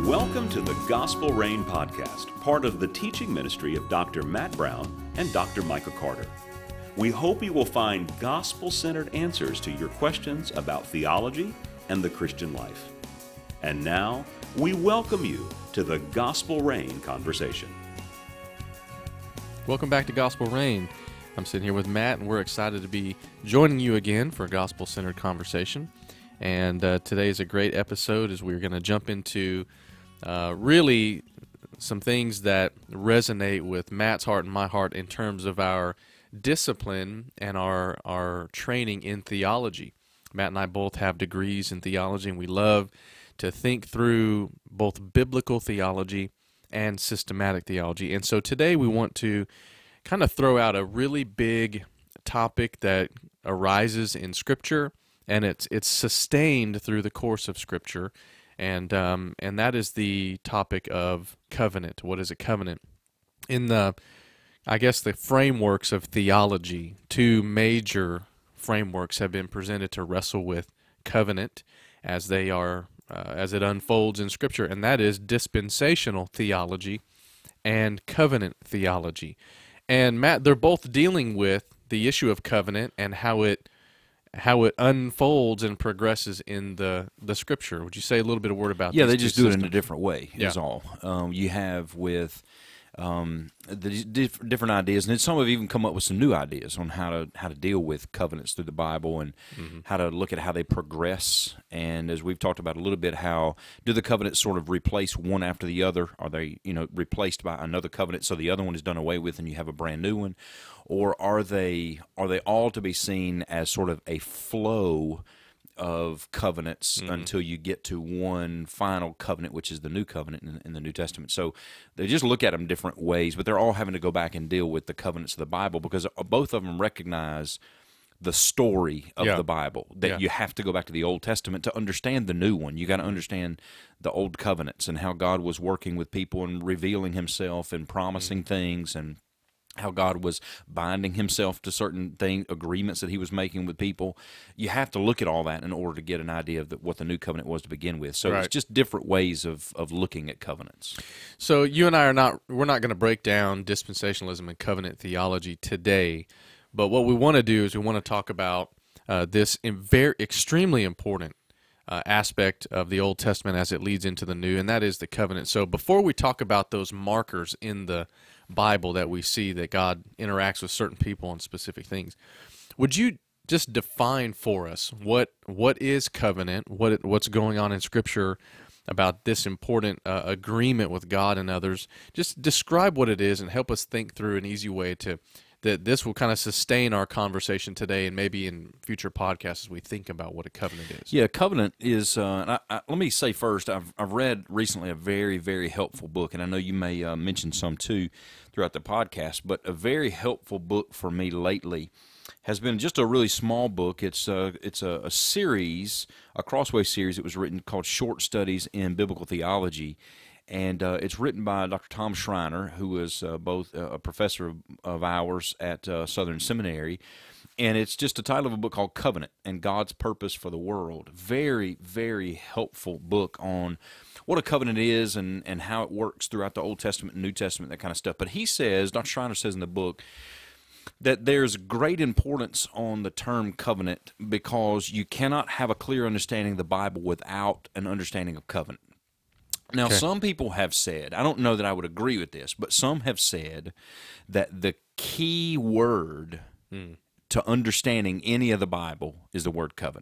Welcome to the Gospel Rain Podcast, part of the teaching ministry of Dr. Matt Brown and Dr. Micah Carter. We hope you will find gospel-centered answers to your questions about theology and the Christian life. And now, we welcome you to the Gospel Rain Conversation. Welcome back to Gospel Rain. I'm sitting here with Matt, and we're excited to be joining you again for a gospel-centered conversation. And today is a great episode as we're going to jump into really some things that resonate with Matt's heart and my heart in terms of our discipline and our training in theology. Matt and I both have degrees in theology, and we love to think through both biblical theology and systematic theology. And so today we want to kind of throw out a really big topic that arises in Scripture, and it's sustained through the course of Scripture, and that is the topic of covenant. What is a covenant? In the frameworks of theology, two major frameworks have been presented to wrestle with covenant as they are as it unfolds in Scripture, and that is dispensational theology and covenant theology. And Matt, they're both dealing with the issue of covenant and how it unfolds and progresses in the Scripture. Would you say a little bit of word about? Yeah, they just do it in a different way. Yeah. Is all. You have with the different ideas, and then some have even come up with some new ideas on how to deal with covenants through the Bible and how to look at how they progress. And as we've talked about a little bit, how do the covenants sort of replace one after the other? Are they replaced by another covenant so the other one is done away with and you have a brand new one? Or are they all to be seen as sort of a flow of covenants until you get to one final covenant, which is the new covenant in the New Testament? So they just look at them different ways, but they're all having to go back and deal with the covenants of the Bible because both of them recognize the story of the Bible, that you have to go back to the Old Testament to understand the new one. You got to understand the old covenants and how God was working with people and revealing himself and promising things, and how God was binding himself to certain agreements that he was making with people. You have to look at all that in order to get an idea of what the new covenant was to begin with. So It's just different ways of looking at covenants. So you and I we're not going to break down dispensationalism and covenant theology today, but what we want to do is we want to talk about this extremely important aspect of the Old Testament as it leads into the New, and that is the covenant. So before we talk about those markers in the Bible that we see that God interacts with certain people on specific things, would you just define for us what is covenant, what's going on in Scripture about this important agreement with God and others? Just describe what it is and help us think through an easy way that this will kind of sustain our conversation today and maybe in future podcasts as we think about what a covenant is. Yeah, covenant is, let me say first, I've read recently a very, very helpful book, and I know you may mention some too throughout the podcast, but a very helpful book for me lately has been just a really small book. It's a series, a Crossway series. It was written called Short Studies in Biblical Theology. And it's written by Dr. Tom Schreiner, who is both a professor of ours at Southern Seminary. And it's just the title of a book called Covenant and God's Purpose for the World. Very, very helpful book on what a covenant is and how it works throughout the Old Testament and New Testament, that kind of stuff. But Dr. Schreiner says in the book, that there's great importance on the term covenant because you cannot have a clear understanding of the Bible without an understanding of covenant. Now, Some people have said, I don't know that I would agree with this, but some have said that the key word to understanding any of the Bible is the word covenant.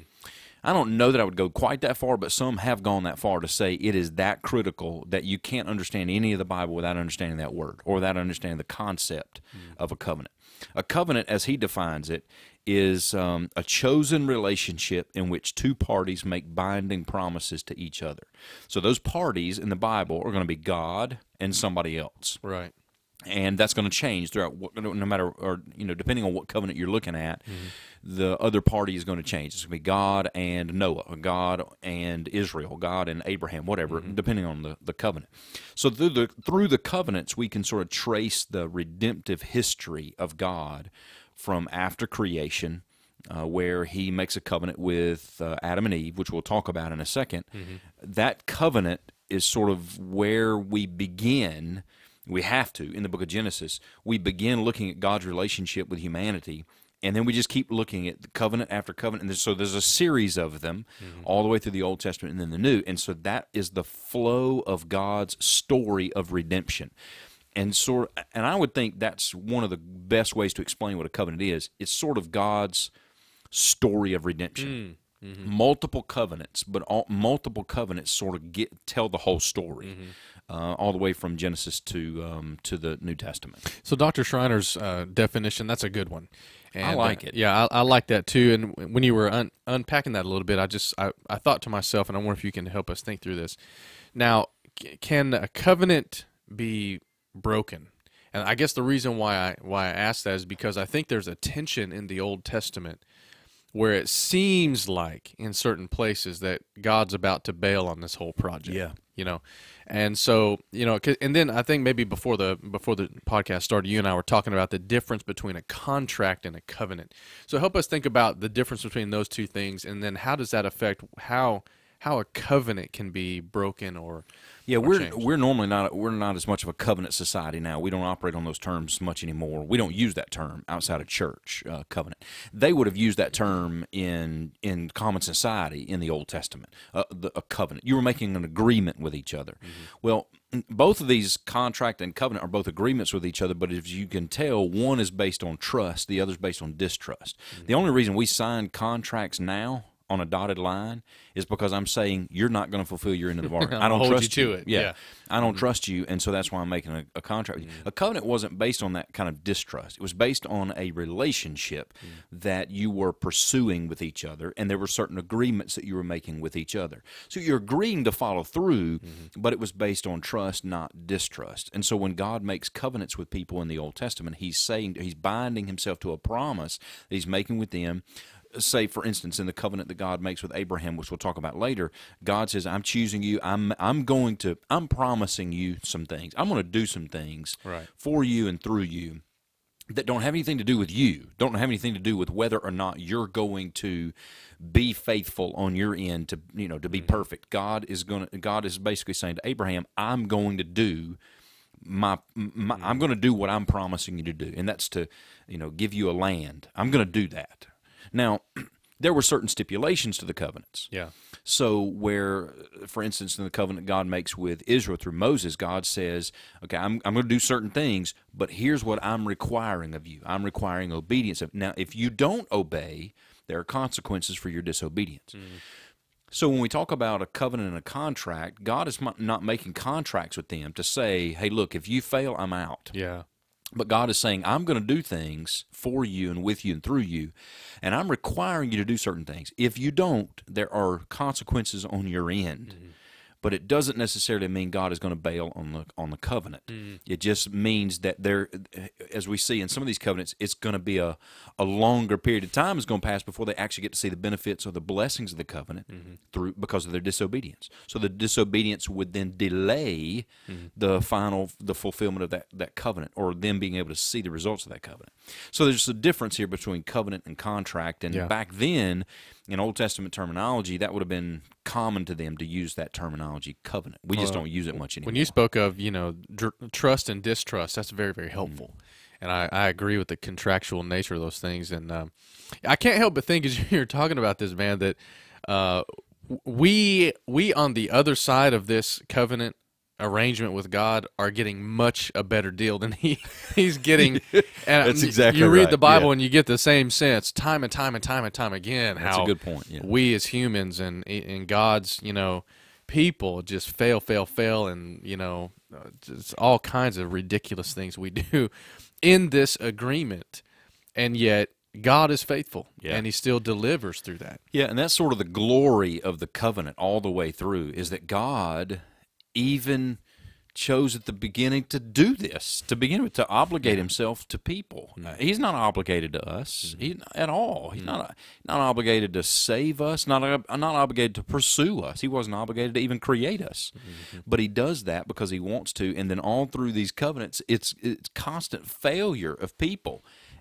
I don't know that I would go quite that far, but some have gone that far to say it is that critical that you can't understand any of the Bible without understanding that word or without understanding the concept of a covenant. A covenant, as he defines it, is a chosen relationship in which two parties make binding promises to each other. So those parties in the Bible are going to be God and somebody else. Right. And that's going to change throughout, no matter, or depending on what covenant you're looking at, the other party is going to change. It's going to be God and Noah, God and Israel, God and Abraham, whatever, depending on the covenant. So through the covenants, we can sort of trace the redemptive history of God from after creation, where he makes a covenant with Adam and Eve, which we'll talk about in a second. That covenant is sort of where we begin. We have to, in the book of Genesis, we begin looking at God's relationship with humanity, and then we just keep looking at the covenant after covenant. And so there's a series of them all the way through the Old Testament and then the New. And so that is the flow of God's story of redemption. And I would think that's one of the best ways to explain what a covenant is. It's sort of God's story of redemption. Multiple covenants, but multiple covenants sort of tell the whole story, all the way from Genesis to the New Testament. So Dr. Schreiner's definition, that's a good one. And, I like it. Yeah, I like that too. And when you were unpacking that a little bit, I thought to myself, and I wonder if you can help us think through this. Now, can a covenant be broken? And I guess the reason why I asked that is because I think there's a tension in the Old Testament where it seems like in certain places that God's about to bail on this whole project. Yeah. And so, and then I think maybe before the podcast started, you and I were talking about the difference between a contract and a covenant. So help us think about the difference between those two things, and then how does that affect how a covenant can be broken or we're normally not as much of a covenant society now. We don't operate on those terms much anymore. We don't use that term outside of church, covenant. They would have used that term in common society in the Old Testament, a covenant. You were making an agreement with each other. Well, both of these, contract and covenant, are both agreements with each other, but as you can tell, one is based on trust, the other is based on distrust. The only reason we sign contracts now on a dotted line is because I'm saying you're not going to fulfill your end of the bargain. I don't trust you. Yeah. I don't trust you, and so that's why I'm making a contract with you. A covenant wasn't based on that kind of distrust. It was based on a relationship that you were pursuing with each other, and there were certain agreements that you were making with each other. So you're agreeing to follow through, but it was based on trust, not distrust. And so when God makes covenants with people in the Old Testament, he's binding himself to a promise that he's making with them. Say, for instance, in the covenant that God makes with Abraham, which we'll talk about later, God says, I'm choosing you, I'm promising you some things. I'm going to do some things for you and through you that don't have anything to do with you, don't have anything to do with whether or not you're going to be faithful on your end to be perfect. God is basically saying to Abraham, I'm going to do I'm going to do what I'm promising you to do, and that's to give you a land. I'm going to do that. Now, there were certain stipulations to the covenants. Yeah. So where, for instance, in the covenant God makes with Israel through Moses, God says, okay, I'm going to do certain things, but here's what I'm requiring of you. I'm requiring obedience. Now, if you don't obey, there are consequences for your disobedience. So when we talk about a covenant and a contract, God is not making contracts with them to say, hey, look, if you fail, I'm out. Yeah. But God is saying, I'm going to do things for you and with you and through you, and I'm requiring you to do certain things. If you don't, there are consequences on your end. But it doesn't necessarily mean God is going to bail on the covenant. It just means that there, as we see in some of these covenants, it's going to be a longer period of time is going to pass before they actually get to see the benefits or the blessings of the covenant because of their disobedience. So the disobedience would then delay the fulfillment of that covenant, or them being able to see the results of that covenant. So there's a difference here between covenant and contract. And back then, in Old Testament terminology, that would have been common to them to use that terminology, covenant. We just don't use it much anymore. When you spoke of, trust and distrust, that's very, very helpful. And I agree with the contractual nature of those things. And I can't help but think, as you're talking about this, man, that we on the other side of this covenant arrangement with God are getting much a better deal than he's getting. And that's exactly you read right. the Bible and you get the same sense time and time again. That's how a good point. Yeah. We as humans and God's people just fail, and just all kinds of ridiculous things we do in this agreement, and yet God is faithful, and he still delivers through that. Yeah, and that's sort of the glory of the covenant all the way through, is that God even chose at the beginning to do this, to begin with, to obligate himself to people. He's not obligated to us at all. He's not obligated to save us, not obligated to pursue us. He wasn't obligated to even create us. But he does that because he wants to, and then all through these covenants, it's constant failure of people.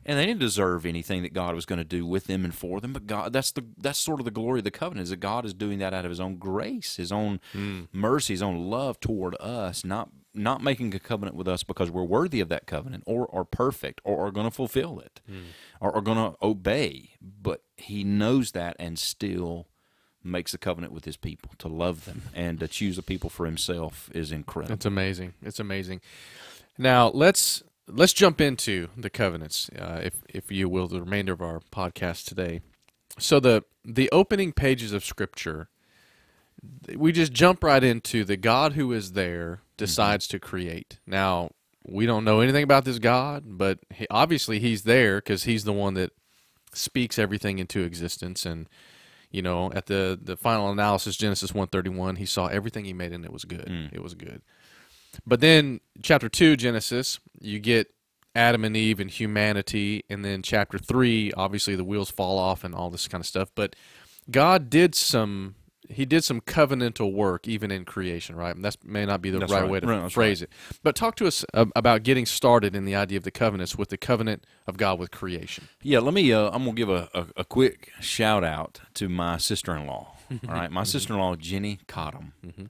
And they didn't deserve anything that God was going to do with them and for them. But God, that's sort of the glory of the covenant, is that God is doing that out of His own grace, His own mercy, His own love toward us, not making a covenant with us because we're worthy of that covenant or are perfect or are going to fulfill it or are going to obey. But He knows that and still makes a covenant with His people to love them and to choose a people for Himself is incredible. It's amazing. It's amazing. Now, let's jump into the covenants, if you will, the remainder of our podcast today. So the opening pages of Scripture, we just jump right into the God who is there decides to create. Now, we don't know anything about this God, but obviously He's there because He's the one that speaks everything into existence. And, you know, at the final analysis, Genesis 1:31, He saw everything He made and it was good. It was good. But then chapter 2, Genesis, you get Adam and Eve and humanity, and then chapter 3, obviously the wheels fall off and all this kind of stuff. But God did some covenantal work even in creation, right? And that may not be the right way to phrase it. But talk to us about getting started in the idea of the covenants with the covenant of God with creation. Yeah, let me. I'm gonna give a quick shout out to my sister-in-law. All right, my sister-in-law Jenny Cottom,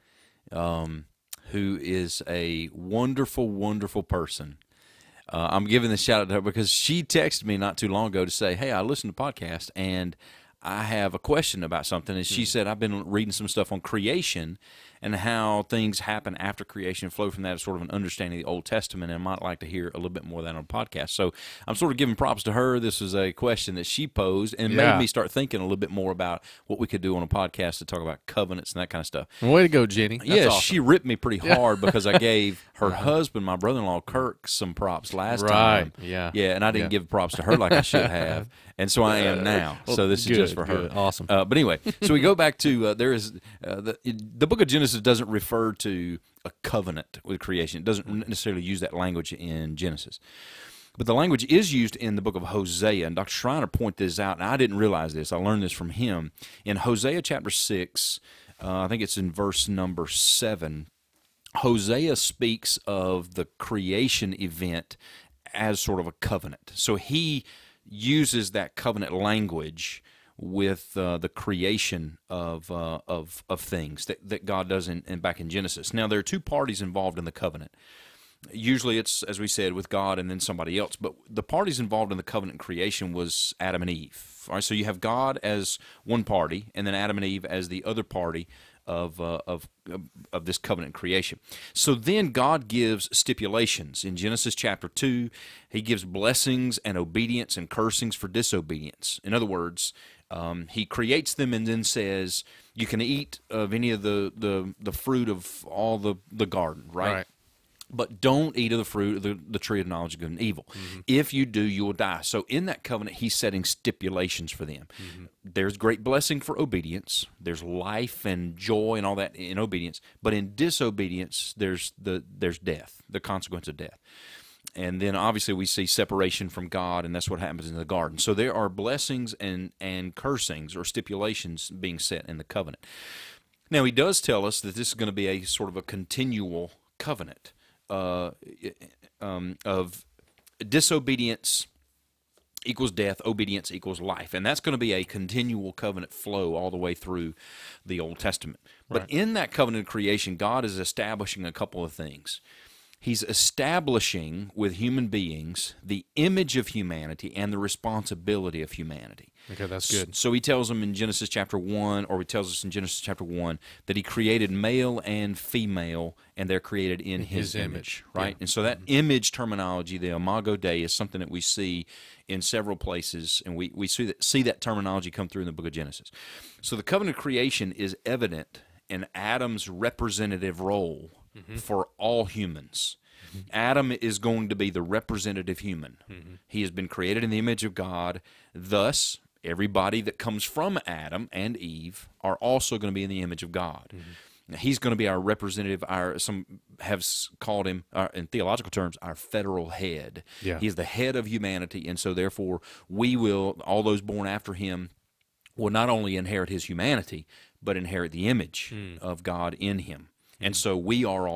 who is a wonderful, wonderful person. I'm giving the shout out to her because she texted me not too long ago to say, "Hey, I listened to the podcast and I have a question about something." And she said, "I've been reading some stuff on creation and how things happen after creation, flow from that as sort of an understanding of the Old Testament, and I might like to hear a little bit more of that on a podcast." So I'm sort of giving props to her. This was a question that she posed and made me start thinking a little bit more about what we could do on a podcast to talk about covenants and that kind of stuff. Way to go, Jenny. That's awesome. She ripped me pretty hard because I gave her husband, my brother-in-law, Kirk, some props last time. Yeah, and I didn't give props to her like I should have, and so I am now. So this is just for her. Awesome. But anyway, so we go back to there is the book of Genesis doesn't refer to a covenant with creation. It doesn't necessarily use that language in Genesis. But the language is used in the book of Hosea, and Dr. Schreiner pointed this out, and I didn't realize this. I learned this from him. In Hosea chapter 6, I think it's in verse number 7, Hosea speaks of the creation event as sort of a covenant. So he uses that covenant language with the creation of things that God does back in Genesis. Now, there are two parties involved in the covenant. Usually it's, as we said, with God and then somebody else. But the parties involved in the covenant creation was Adam and Eve. All right, so you have God as one party and then Adam and Eve as the other party of this covenant creation. So then God gives stipulations. In Genesis chapter 2, He gives blessings and obedience and cursings for disobedience. In other words, He creates them and then says, you can eat of any of the fruit of all the garden, right? But don't eat of the fruit of the tree of knowledge of good and evil. If you do, you will die. So in that covenant, He's setting stipulations for them. There's great blessing for obedience. There's life and joy and all that in obedience. But in disobedience, there's death, the consequence of death. And then obviously we see separation from God, and that's what happens in the garden. So there are blessings and cursings or stipulations being set in the covenant. Now, He does tell us that this is going to be a sort of a continual covenant of disobedience equals death, obedience equals life. And that's going to be a continual covenant flow all the way through the Old Testament. But in that covenant of creation, God is establishing a couple of things. He's establishing with human beings the image of humanity and the responsibility of humanity. Okay, that's good. So He tells them in Genesis chapter 1, or He tells us in Genesis chapter 1, that He created male and female, and they're created in His image, right? Yeah. And so that image terminology, the Imago Dei, is something that we see in several places, and we see that terminology come through in the book of Genesis. So the covenant of creation is evident in Adam's representative role for all humans. Adam is going to be the representative human. He has been created in the image of God. Thus, everybody that comes from Adam and Eve are also going to be in the image of God. Now, He's going to be our representative. Some have called Him, in theological terms, our federal head. Yeah. He's the head of humanity, and so therefore we will, all those born after Him, will not only inherit His humanity, but inherit the image of God in Him. And so we are all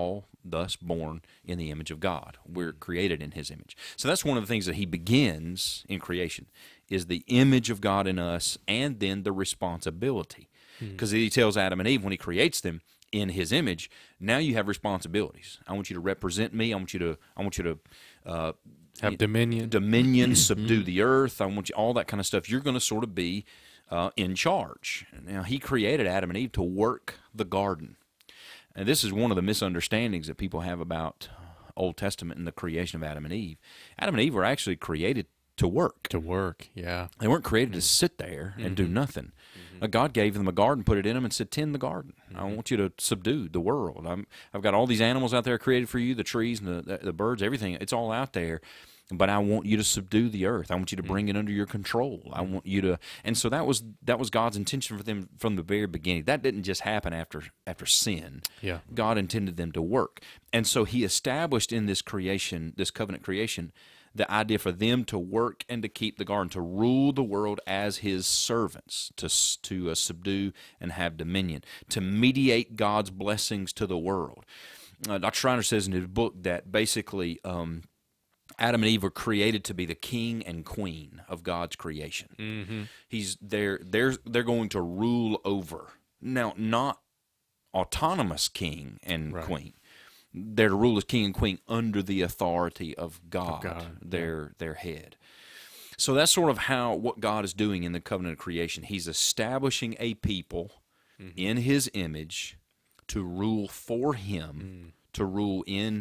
thus born in the image of God. We're created in His image. So that's one of the things that He begins in creation, is the image of God in us, and then the responsibility. Because He tells Adam and Eve when He creates them in His image, now you have responsibilities. I want you to represent me. I want you to Have dominion, subdue the earth. I want you, all that kind of stuff. You're going to sort of be in charge. Now, He created Adam and Eve to work the garden. And this is one of the misunderstandings that people have about Old Testament and the creation of Adam and Eve. Adam and Eve were actually created to work. To work, yeah. They weren't created to sit there and do nothing. God gave them a garden, put it in them, and said, tend the garden. I want you to subdue the world. I've got all these animals out there created for you, the trees and the birds, everything. It's all out there. But I want you to subdue the earth. I want you to bring it under your control. I want you to, and so that was God's intention for them from the very beginning. That didn't just happen after sin. Yeah. God intended them to work, and so He established in this creation, this covenant creation, the idea for them to work and to keep the garden, to rule the world as His servants, to subdue and have dominion, to mediate God's blessings to the world. Dr. Schreiner says in his book that basically Adam and Eve were created to be the king and queen of God's creation. They're going to rule over. Now, not autonomous king and queen. They're to rule as king and queen under the authority of God. Their head. So that's sort of what God is doing in the covenant of creation. He's establishing a people in His image to rule for Him, to rule in,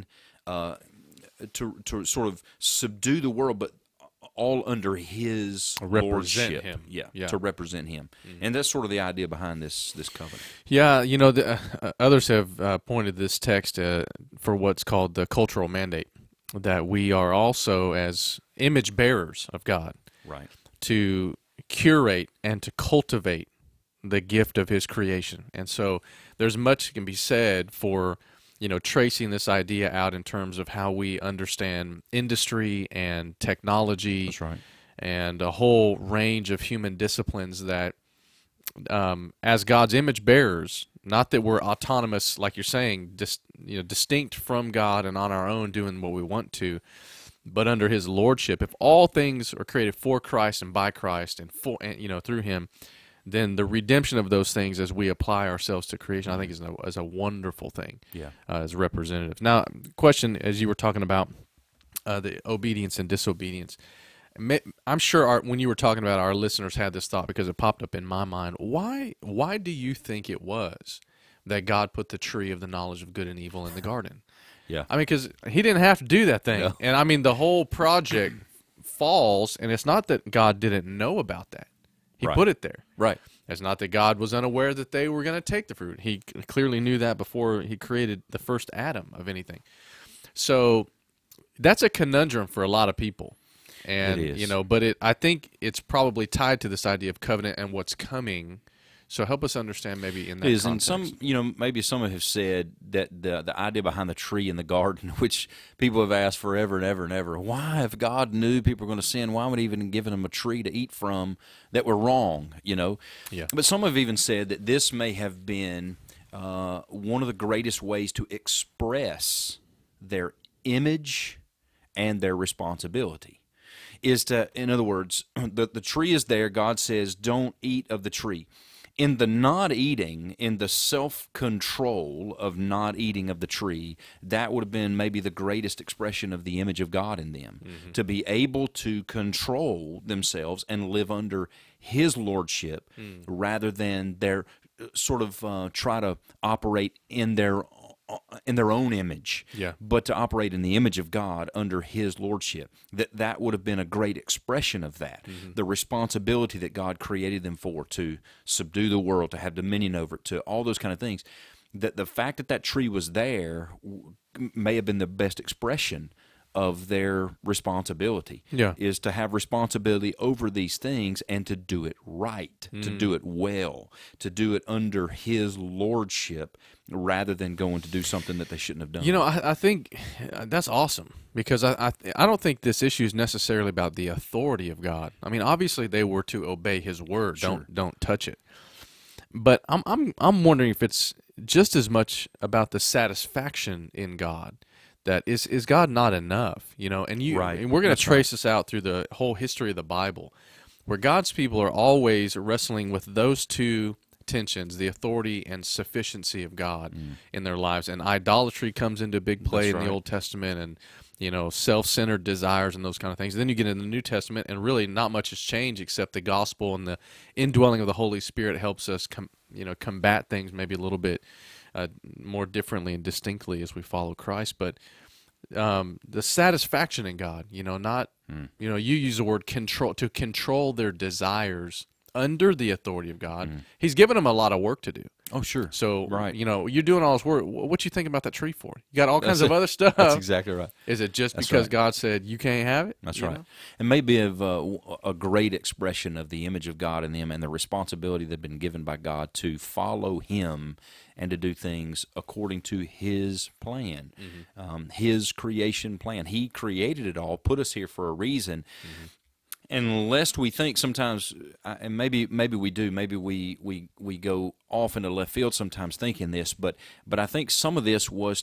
to sort of subdue the world, but all under His lordship. Him. Yeah, to represent Him. And that's sort of the idea behind this covenant. Yeah, others have pointed this text for what's called the cultural mandate, that we are also, as image bearers of God, right, to curate and to cultivate the gift of His creation. And so there's much that can be said for tracing this idea out in terms of how we understand industry and technology. That's right. And a whole range of human disciplines that, as God's image bearers, not that we're autonomous, like you're saying, distinct from God and on our own doing what we want to, but under His lordship. If all things are created for Christ and by Christ and through Him, then the redemption of those things as we apply ourselves to creation, I think is a wonderful thing. Yeah. As representatives. Now, question, as you were talking about the obedience and disobedience, I'm sure when you were talking about, our listeners had this thought because it popped up in my mind. Why do you think it was that God put the tree of the knowledge of good and evil in the garden? Yeah. I mean, because He didn't have to do that thing. Yeah. And I mean, the whole project falls, and it's not that God didn't know about that. He put it there. Right. It's not that God was unaware that they were going to take the fruit. He clearly knew that before He created the first atom of anything. So that's a conundrum for a lot of people. And it is. But I think it's probably tied to this idea of covenant and what's coming. So help us understand maybe in that context. And maybe some have said that the idea behind the tree in the garden, which people have asked forever and ever and ever, why, if God knew people were going to sin, why would He even given them a tree to eat from that were wrong, Yeah. But some have even said that this may have been one of the greatest ways to express their image and their responsibility. In other words, the tree is there. God says, don't eat of the tree. In the not eating, in the self-control of not eating of the tree, that would have been maybe the greatest expression of the image of God in them, to be able to control themselves and live under His lordship rather than their sort of try to operate in their own image, but to operate in the image of God under His lordship. That would have been a great expression of that. The responsibility that God created them for, to subdue the world, to have dominion over it, to all those kind of things. That the fact that tree was there may have been the best expression of their responsibility. Is to have responsibility over these things and to do it right, to do it well, to do it under His lordship, rather than going to do something that they shouldn't have done. I think that's awesome, because I don't think this issue is necessarily about the authority of God. I mean, obviously they were to obey His word. Sure. Don't touch it. But I'm wondering if it's just as much about the satisfaction in God. That is God not enough? And Right. and we're going to That's trace this out through the whole history of the Bible, where God's people are always wrestling with those two tensions, the authority and sufficiency of God in their lives. And idolatry comes into big play in the Old Testament, and self-centered desires and those kind of things. And then you get in the New Testament, and really not much has changed except the gospel and the indwelling of the Holy Spirit helps us combat things maybe a little bit more differently and distinctly as we follow Christ. But the satisfaction in God, not you use the word control, to control their desires under the authority of God. He's given them a lot of work to do. Oh, sure. So, right. You're doing all this work. What you think about that tree for? You got all kinds of other stuff. That's exactly right. Is it just That's because right. God said you can't have it? That's right. And maybe of a great expression of the image of God in them and the responsibility they've been given by God to follow Him and to do things according to His plan, His creation plan. He created it all, put us here for a reason. And lest we think sometimes, and maybe we do, maybe we go off into left field sometimes thinking this, but I think some of this was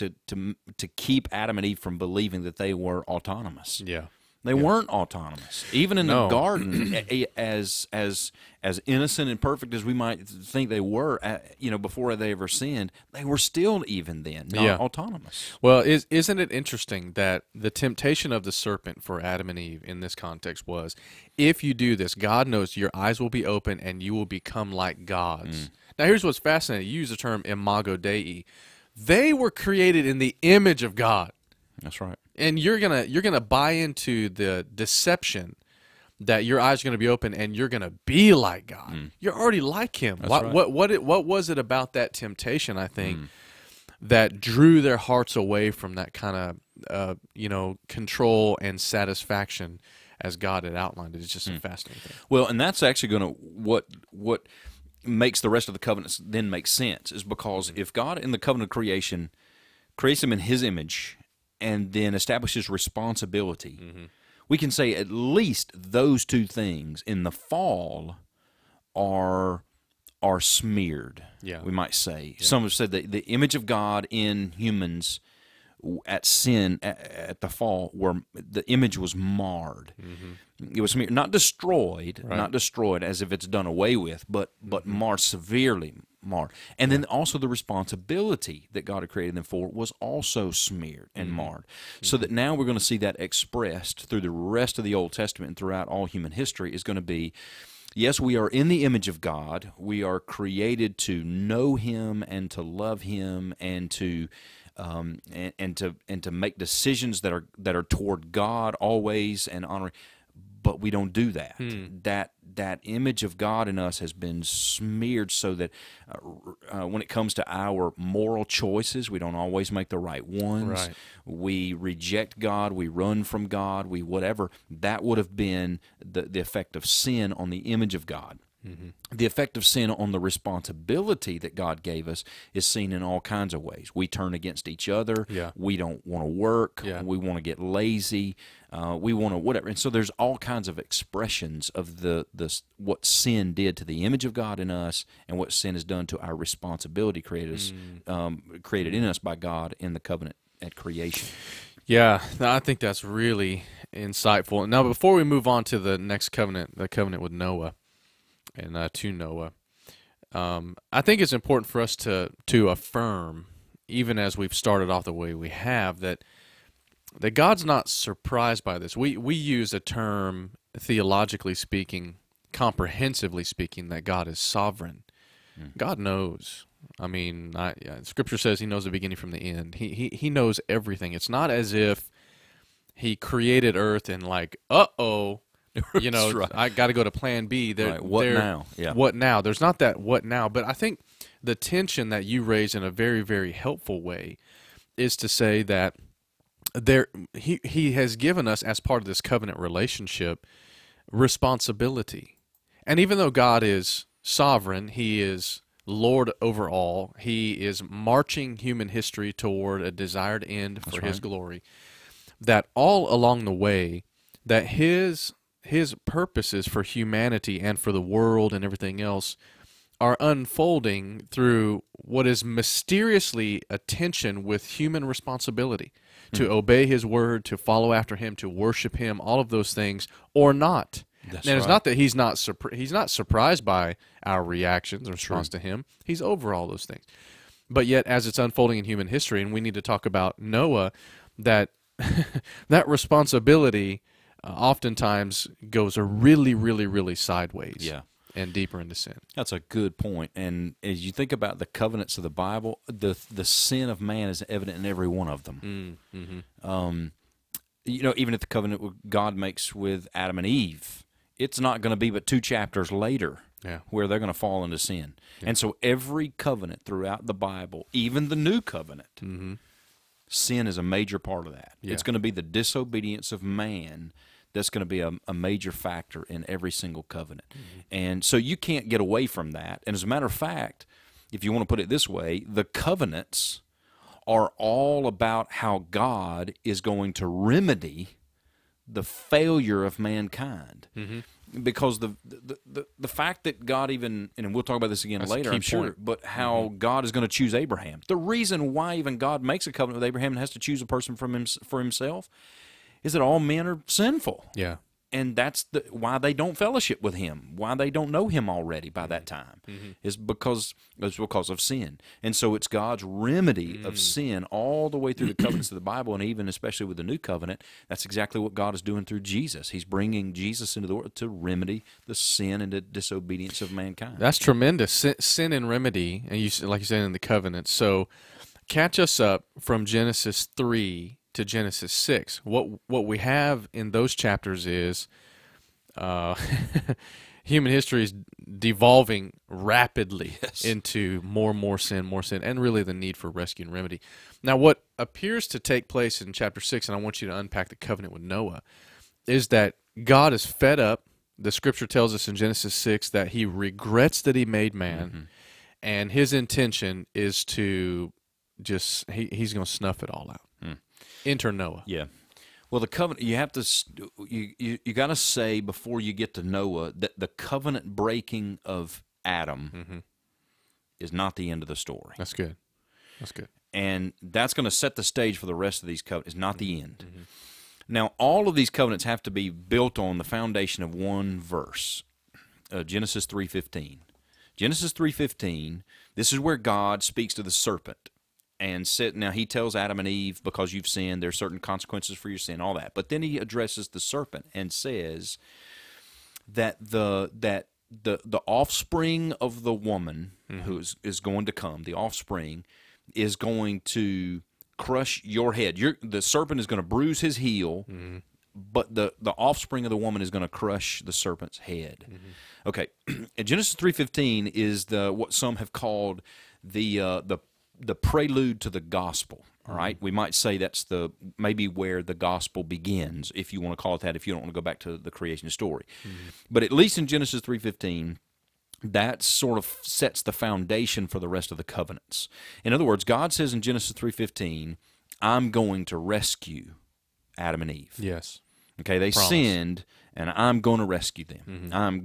to keep Adam and Eve from believing that they were autonomous. Yeah. They weren't autonomous. Even in the garden, as innocent and perfect as we might think they were, before they ever sinned, they were still even then not autonomous. Well, isn't it interesting that the temptation of the serpent for Adam and Eve in this context was, if you do this, God knows your eyes will be open and you will become like gods. Now, here's what's fascinating. You use the term imago Dei. They were created in the image of God. That's right. And you're gonna buy into the deception that your eyes are gonna be open and you're gonna be like God. You're already like Him. Right. What was it about that temptation, I think, that drew their hearts away from that kind of control and satisfaction as God had outlined it? It's just a fascinating thing. Well, and that's actually going to what makes the rest of the covenants then make sense, is because if God in the covenant of creation creates them in His image and then establishes responsibility, we can say at least those two things in the fall are smeared. Yeah. We might say. Some have said that the image of God in humans at sin, at the fall, where the image was marred. It was smeared, not destroyed, not destroyed as if it's done away with, but marred, severely marred. And then also the responsibility that God had created them for was also smeared and marred. So that now we're going to see that expressed through the rest of the Old Testament and throughout all human history is going to be, yes, we are in the image of God. We are created to know Him and to love Him and to make decisions that are toward God always and honoring. But we don't do that. That image of God in us has been smeared so that when it comes to our moral choices, we don't always make the right ones. Right. We reject God. We run from God. We whatever. That would have been the effect of sin on the image of God. The effect of sin on the responsibility that God gave us is seen in all kinds of ways. We turn against each other. Yeah. We don't want to work. Yeah. We want to get lazy. We want to whatever. And so there's all kinds of expressions of the what sin did to the image of God in us and what sin has done to our responsibility created in us by God in the covenant at creation. Yeah, I think that's really insightful. Now, before we move on to the next covenant, the covenant with Noah, and to Noah, I think it's important for us to affirm, even as we've started off the way we have, that God's not surprised by this. We use a term, theologically speaking, comprehensively speaking, that God is sovereign. God knows. I mean, Scripture says He knows the beginning from the end. He knows everything. It's not as if He created earth and like, uh-oh, Right. I got to go to plan B. Right. What now? Yeah. What now? There's not that what now, but I think the tension that you raise in a very, very helpful way is to say that He has given us, as part of this covenant relationship, responsibility. And even though God is sovereign, He is Lord over all, He is marching human history toward a desired end for His glory, that all along the way, that His purposes for humanity and for the world and everything else are unfolding through what is mysteriously a tension with human responsibility to obey his word, to follow after him, to worship him, all of those things, or not. That's And it's right. not that he's not surprised by our reactions in response to him. He's over all those things. But yet, as it's unfolding in human history, and we need to talk about Noah, that that responsibility oftentimes goes a really, really, really sideways. Yeah. And deeper into sin. That's a good point. And as you think about the covenants of the Bible, the sin of man is evident in every one of them. Even if the covenant God makes with Adam and Eve, it's not going to be but 2 chapters later where they're going to fall into sin. Yeah. And so every covenant throughout the Bible, even the new covenant, sin is a major part of that. Yeah. It's going to be the disobedience of man that's going to be a major factor in every single covenant. And so you can't get away from that. And as a matter of fact, if you want to put it this way, the covenants are all about how God is going to remedy the failure of mankind. Because the fact that God even, and we'll talk about this again later, I'm sure, but how God is going to choose Abraham. The reason why even God makes a covenant with Abraham and has to choose a person for himself is that all men are sinful. Yeah. And that's why they don't fellowship with him, why they don't know him already by that time, is because of sin. And so it's God's remedy of sin all the way through the covenants of the Bible, and even especially with the new covenant. That's exactly what God is doing through Jesus. He's bringing Jesus into the world to remedy the sin and the disobedience of mankind. That's tremendous. Sin and remedy, and like you said, in the covenant. So catch us up from Genesis 3 to Genesis 6. What we have in those chapters is human history is devolving rapidly into more and more sin, and really the need for rescue and remedy. Now, what appears to take place in chapter 6, and I want you to unpack the covenant with Noah, is that God is fed up. The scripture tells us in Genesis 6 that he regrets that he made man, and his intention is to just, he's going to snuff it all out. Enter Noah. Yeah. Well, the covenant, you have to, you got to say before you get to Noah that the covenant breaking of Adam is not the end of the story. That's good. That's good. And that's going to set the stage for the rest of these covenants. It's not the end. Now, all of these covenants have to be built on the foundation of one verse, Genesis 3:15. Genesis 3:15, this is where God speaks to the serpent. And now he tells Adam and Eve, because you've sinned, there are certain consequences for your sin, all that. But then he addresses the serpent and says that the offspring of the woman who is going to come, the offspring, is going to crush your head. The serpent is going to bruise his heel, but the offspring of the woman is going to crush the serpent's head. Okay, and Genesis 3:15 is what some have called the prelude to the gospel. All right, we might say that's maybe where the gospel begins, if you want to call it that, if you don't want to go back to the creation story. But at least in Genesis 3:15, that sort of sets the foundation for the rest of the covenants. In other words, God says in Genesis 3:15, I'm going to rescue Adam and Eve. Yes. Okay, they sinned, and I'm going to rescue them. I'm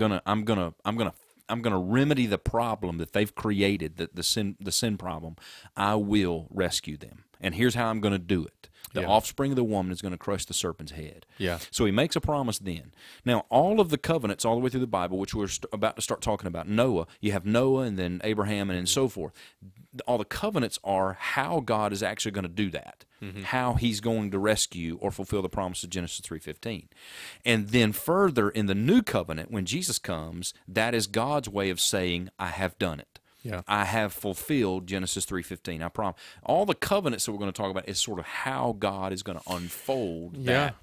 gonna remedy the problem that they've created, the sin problem. I will rescue them, and here's how I'm going to do it. The offspring of the woman is going to crush the serpent's head. Yeah. So he makes a promise then. Now, all of the covenants all the way through the Bible, which we're about to start talking about, Noah, you have Noah and then Abraham and so forth. All the covenants are how God is actually going to do that, how he's going to rescue or fulfill the promise of Genesis 3:15. And then further in the new covenant, when Jesus comes, that is God's way of saying, I have done it. Yeah. I have fulfilled Genesis 3:15. I promise. All the covenants that we're going to talk about is sort of how God is going to unfold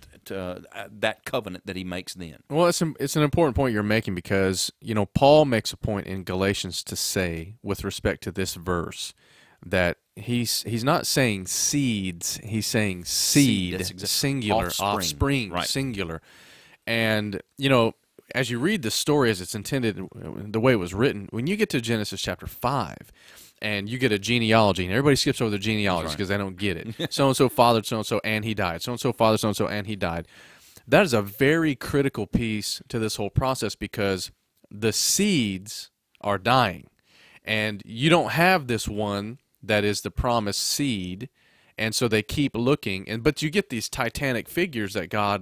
that covenant that he makes then. Well, it's an important point you're making, because Paul makes a point in Galatians to say, with respect to this verse, that he's not saying seeds, he's saying seed, singular, offspring, right. Singular. And as you read the story as it's intended, the way it was written, when you get to Genesis chapter 5 and you get a genealogy, and everybody skips over the genealogies because they don't get it. So-and-so fathered so-and-so, and he died. So-and-so fathered so-and-so, and he died. That is a very critical piece to this whole process, because the seeds are dying. And you don't have this one that is the promised seed, and so they keep looking. But you get these titanic figures that God,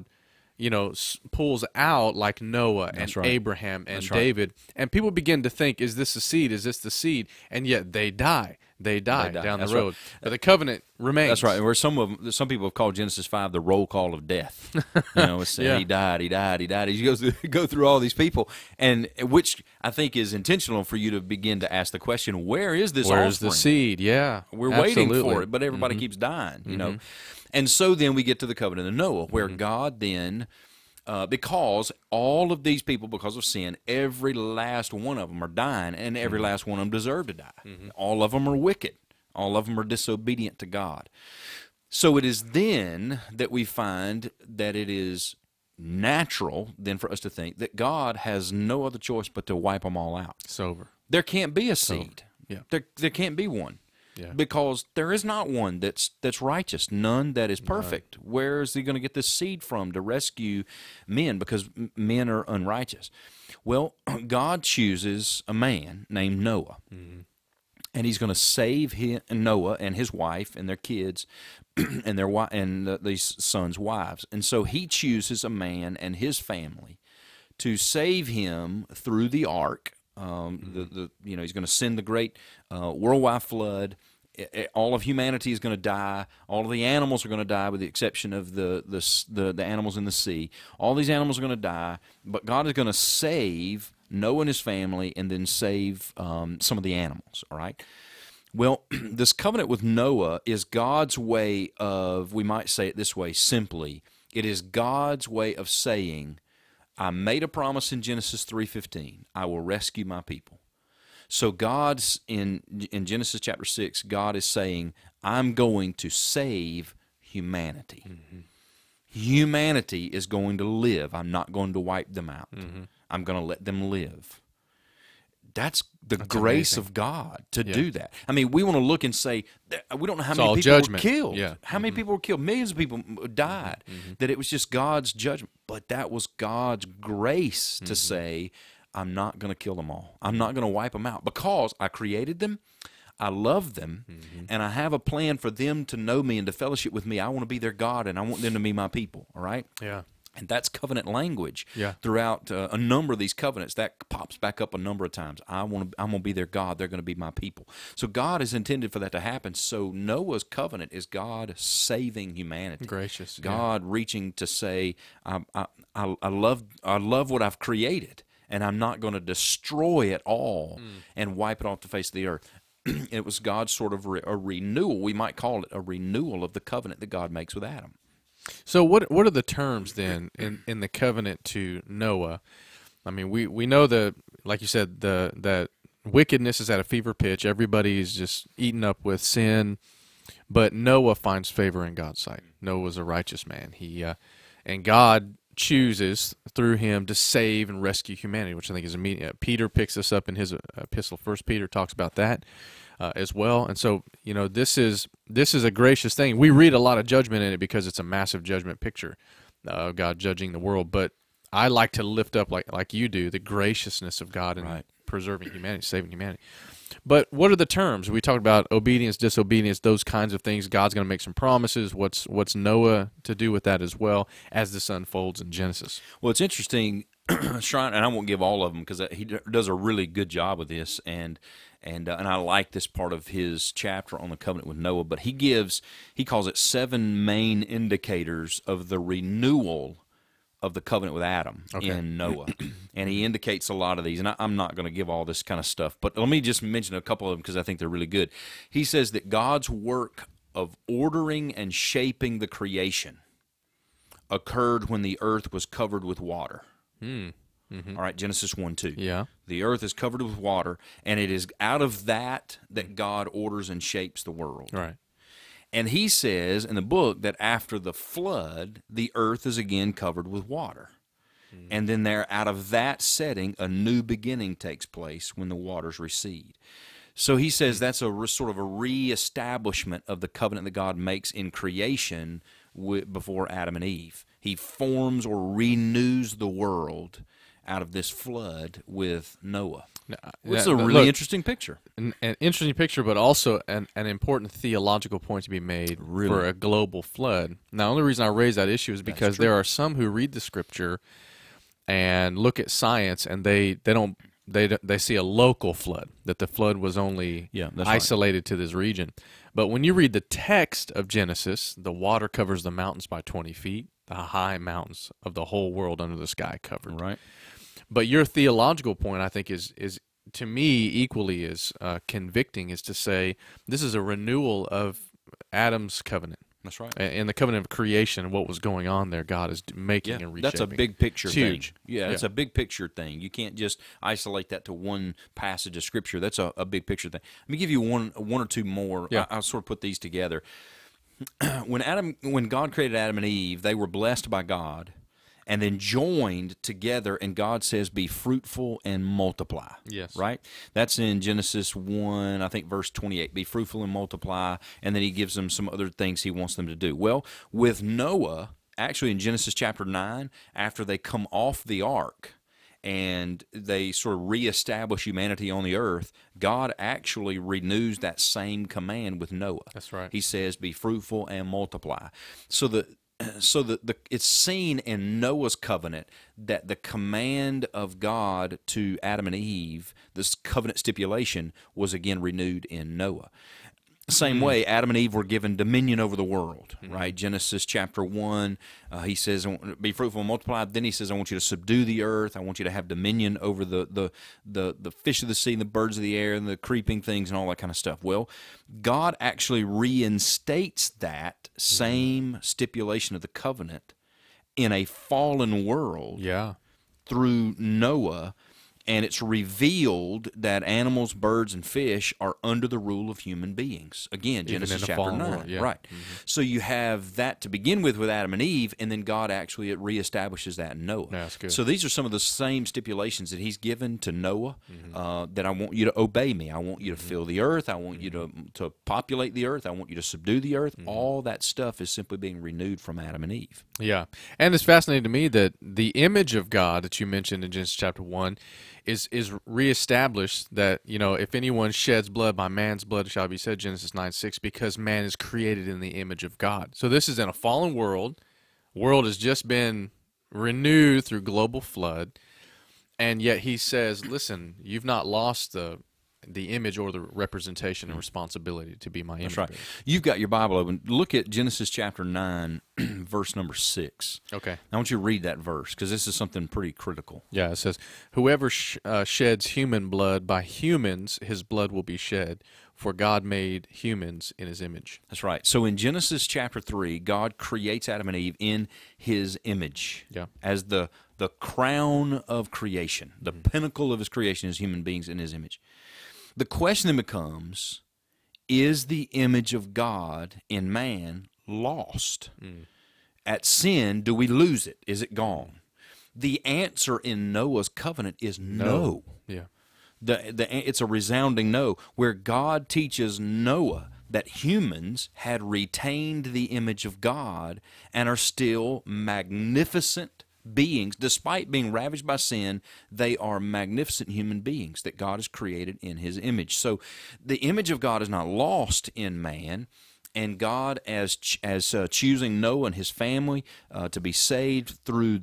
pulls out, like Noah and right. Abraham and That's right. David, and people begin to think, is this the seed? Is this the seed? And yet they die. They die down the That's road. right. But the covenant remains. That's right. And where some people have called Genesis 5 the roll call of death. It's Yeah. he died. You go through all these people, and which I think is intentional for you to begin to ask the question, where is this Where's offspring? the seed? Yeah. We're absolutely. waiting for it, but everybody keeps dying, And so then we get to the covenant of Noah, where God then, because all of these people, because of sin, every last one of them are dying, and every last one of them deserve to die. All of them are wicked. All of them are disobedient to God. So it is then that we find that it is natural then for us to think that God has no other choice but to wipe them all out. It's over. There can't be a seed. Yeah. There can't be one. Yeah. Because there is not one that's righteous, none that is perfect. Where is he going to get this seed from to rescue men? Because men are unrighteous. Well, God chooses a man named Noah, and he's going to save Noah and his wife and their kids and these sons' wives. And so he chooses a man and his family to save him through the ark. He's going to send the great worldwide flood. All of humanity is going to die. All of the animals are going to die, with the exception of the animals in the sea. All these animals are going to die, but God is going to save Noah and his family, and then save some of the animals. All right. Well, this covenant with Noah is God's way of, we might say it this way simply, it is God's way of saying, I made a promise in Genesis 3:15. I will rescue my people. So God's in Genesis chapter 6, God is saying, I'm going to save humanity. Humanity is going to live. I'm not going to wipe them out. I'm going to let them live. That's grace amazing. of God to do that. I mean, we want to look and say, we don't know how It's many all people judgment. were killed. Yeah. How many people were killed? Millions of people died. That it was just God's judgment. But that was God's grace to say, I'm not going to kill them all. I'm not going to wipe them out because I created them, I love them, and I have a plan for them to know me and to fellowship with me. I want to be their God, and I want them to be my people, all right? Yeah. And that's covenant language Yeah. throughout a number of these covenants. That pops back up a number of times. I'm going to be their God. They're going to be my people. So God is intended for that to happen. So Noah's covenant is God saving humanity. Gracious. God reaching to say, I love what I've created, and I'm not going to destroy it all and wipe it off the face of the earth. It was God's sort of a renewal. We might call it a renewal of the covenant that God makes with Adam. So what are the terms then in the covenant to Noah? I mean, we know like you said, that wickedness is at a fever pitch. Everybody's just eaten up with sin, but Noah finds favor in God's sight. Noah was a righteous man. And God chooses through him to save and rescue humanity, which I think is immediate. Peter picks this up in his epistle. 1 Peter talks about that as well. And so, this is a gracious thing. We read a lot of judgment in it because it's a massive judgment picture of God judging the world. But I like to lift up, like you do, the graciousness of God in preserving humanity, saving humanity. But what are the terms? We talked about obedience, disobedience, those kinds of things. God's going to make some promises. What's Noah to do with that as well as this unfolds in Genesis? Well, it's interesting, Sean, and I won't give all of them because he does a really good job with this, and I like this part of his chapter on the covenant with Noah. But he calls it 7 main indicators of the renewal of the covenant with Adam in Noah. And he indicates a lot of these, and I'm not going to give all this kind of stuff, but let me just mention a couple of them because I think they're really good. He says that God's work of ordering and shaping the creation occurred when the earth was covered with water. All right, Genesis 1:2. Yeah. The earth is covered with water, and it is out of that God orders and shapes the world. Right. And he says in the book that after the flood, the earth is again covered with water. And then out of that setting, a new beginning takes place when the waters recede. So he says that's sort of a reestablishment of the covenant that God makes in creation before Adam and Eve. He forms or renews the world out of this flood with Noah. Now, It's a really look, interesting picture. an interesting picture, but also an important theological point to be made Really? for a global flood. Now, the only reason I raise that issue is because there are some who read the scripture and look at science, and they see a local flood, that the flood was only Yeah, that's right. isolated to this region. But when you read the text of Genesis, the water covers the mountains by 20 feet, the high mountains of the whole world under the sky covered. Right. But your theological point, I think, is to me equally as convicting, is to say this is a renewal of Adam's covenant. That's right. In the covenant of creation, what was going on there, God is making and reshaping. That's a big picture It's thing. huge. Yeah, it's a big picture thing. You can't just isolate that to one passage of Scripture. That's a big picture thing. Let me give you one or two more. Yeah. I'll sort of put these together. When God created Adam and Eve, they were blessed by God and then joined together, and God says, be fruitful and multiply. Yes. Right? That's in Genesis 1, I think, verse 28. Be fruitful and multiply, and then he gives them some other things he wants them to do. Well, with Noah, actually in Genesis chapter 9, after they come off the ark, and they sort of reestablish humanity on the earth, God actually renews that same command with Noah. That's right. He says, be fruitful and multiply. So the it's seen in Noah's covenant that the command of God to Adam and Eve, this covenant stipulation, was again renewed in Noah. Same way, Adam and Eve were given dominion over the world, right? Genesis chapter 1, he says, be fruitful and multiply. Then he says, I want you to subdue the earth. I want you to have dominion over the fish of the sea and the birds of the air and the creeping things and all that kind of stuff. Well, God actually reinstates that same stipulation of the covenant in a fallen world Yeah. through Noah, and it's revealed that animals, birds, and fish are under the rule of human beings. Again, Even Genesis in a chapter fallen 9. world, yeah. Right. So you have that to begin with Adam and Eve, and then God actually reestablishes that in Noah. Yeah, that's good. So these are some of the same stipulations that he's given to Noah, that I want you to obey me. I want you to fill the earth. I want you to populate the earth. I want you to subdue the earth. All that stuff is simply being renewed from Adam and Eve. Yeah. And it's fascinating to me that the image of God that you mentioned in Genesis chapter 1 is reestablished, that, if anyone sheds blood, by man's blood shall be shed, Genesis 9:6, because man is created in the image of God. So this is in a fallen world. World has just been renewed through global flood, and yet he says, listen, you've not lost the image or the representation and responsibility to be my image. That's right. bearer. You've got your Bible open. Look at Genesis chapter 9, verse number 6. Okay. I want you to read that verse because this is something pretty critical. Yeah, it says, whoever sheds human blood, by humans his blood will be shed, for God made humans in his image. That's right. So in Genesis chapter 3, God creates Adam and Eve in his image. Yeah. As the crown of creation. The pinnacle of his creation is human beings in his image. The question then becomes, is the image of God in man lost? At sin, do we lose it? Is it gone? The answer in Noah's covenant is no. Yeah. It's a resounding no, where God teaches Noah that humans had retained the image of God and are still magnificent beings. Despite being ravaged by sin, they are magnificent human beings that God has created in his image. So the image of God is not lost in man, and God, as choosing Noah and his family to be saved through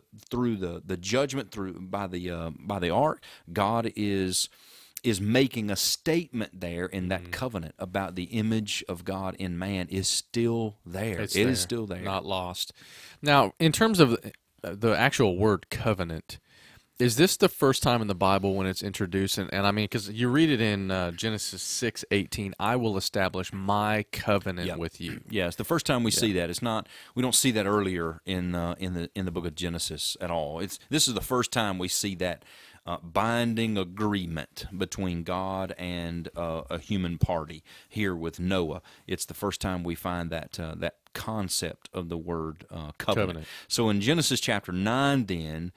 the judgment by the ark, God is making a statement there in that covenant about the image of God in man is still there. It is still there, not lost. Now, in terms of the actual word covenant, is this the first time in the Bible when it's introduced? And I mean, because you read it in Genesis 6:18, I will establish my covenant with you. Yeah, it's the first time we see that. It's not. We don't see that earlier in the book of Genesis at all. This is the first time we see that binding agreement between God and a human party here with Noah. It's the first time we find that concept of the word covenant. So in Genesis chapter 9, then,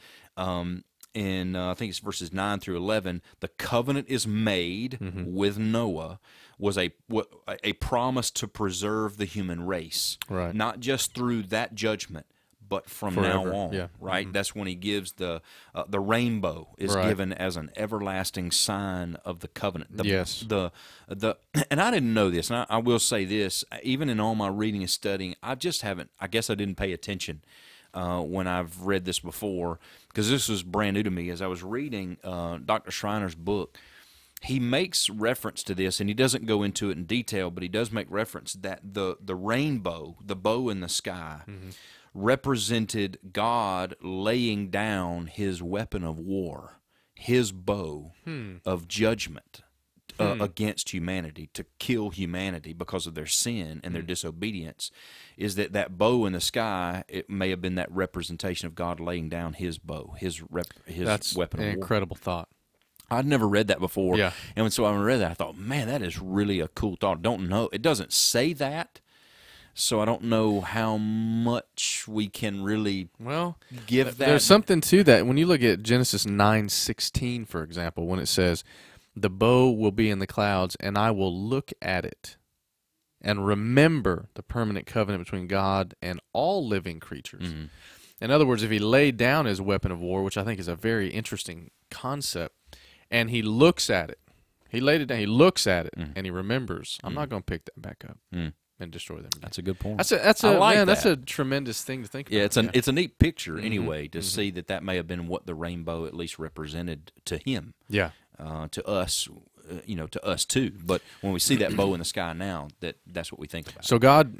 in I think it's verses 9 through 11, the covenant is made with Noah, was a promise to preserve the human race, Right. not just through that judgment, but from Forever. now on, Yeah. right? That's when he gives the rainbow is Right. given as an everlasting sign of the covenant. Yes. And I didn't know this, and I will say this, even in all my reading and studying, I guess I didn't pay attention when I've read this before, because this was brand new to me. As I was reading Dr. Schreiner's book, he makes reference to this, and he doesn't go into it in detail, but he does make reference that the rainbow, the bow in the sky, represented God laying down his weapon of war, his bow of judgment against humanity, to kill humanity because of their sin and their disobedience. Is that bow in the sky? It may have been that representation of God laying down his bow, his That's weapon an of war. incredible thought. I'd never read that before. Yeah. And so when I read that, I thought, man, that is really a cool thought. Don't know. It doesn't say that, so I don't know how much we can really Well, give that. there's something to that. When you look at Genesis 9:16, for example, when it says, "The bow will be in the clouds, and I will look at it and remember the permanent covenant between God and all living creatures." Mm-hmm. In other words, if he laid down his weapon of war, which I think is a very interesting concept, and he looks at it, he laid it down, he looks at it, and he remembers, I'm not going to pick that back up and destroy them again. That's a good point. That's I like that's that. a tremendous thing to think about. Yeah, it's a neat picture anyway to see that may have been what the rainbow at least represented to him. Yeah. To us, to us too. But when we see that bow in the sky now, that's what we think about. So God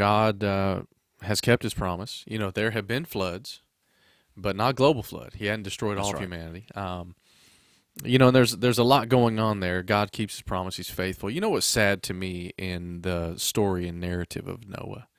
has kept his promise. There have been floods, but not global flood. He hadn't destroyed all of humanity. And there's a lot going on there. God keeps his promise. He's faithful. You know what's sad to me in the story and narrative of Noah?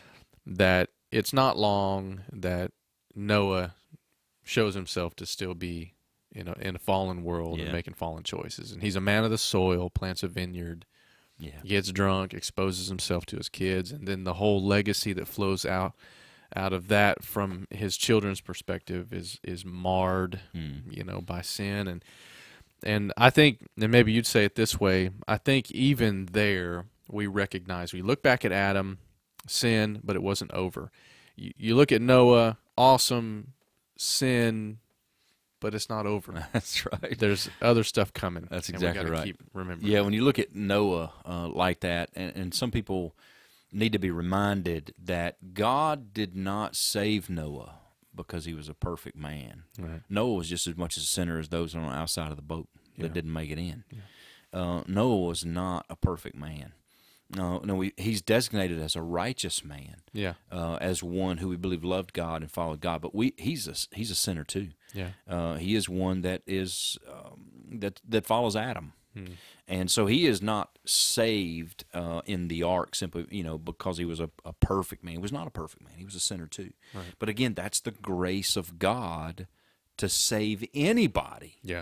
That it's not long that Noah shows himself to still be in a fallen world and making fallen choices. And he's a man of the soil, plants a vineyard, gets drunk, exposes himself to his kids, and then the whole legacy that flows out of that from his children's perspective is marred, by sin. And I think, and maybe you'd say it this way, I think even there we recognize, we look back at Adam, sin, but it wasn't over. You look at Noah, awesome, sin, but it's not over. That's right. There's other stuff coming. That's and exactly we gotta right. Keep remembering. Yeah, when you look at Noah like that, and some people need to be reminded that God did not save Noah because he was a perfect man. Right. Noah was just as much a sinner as those on the outside of the boat that didn't make it in. Noah was not a perfect man. No, he's designated as a righteous man. Yeah. As one who we believe loved God and followed God, but he's a sinner too. Yeah. He is one that is that follows Adam. And so he is not saved in the ark simply, because he was a perfect man. He was not a perfect man. He was a sinner too. Right. But again, that's the grace of God to save anybody. Yeah.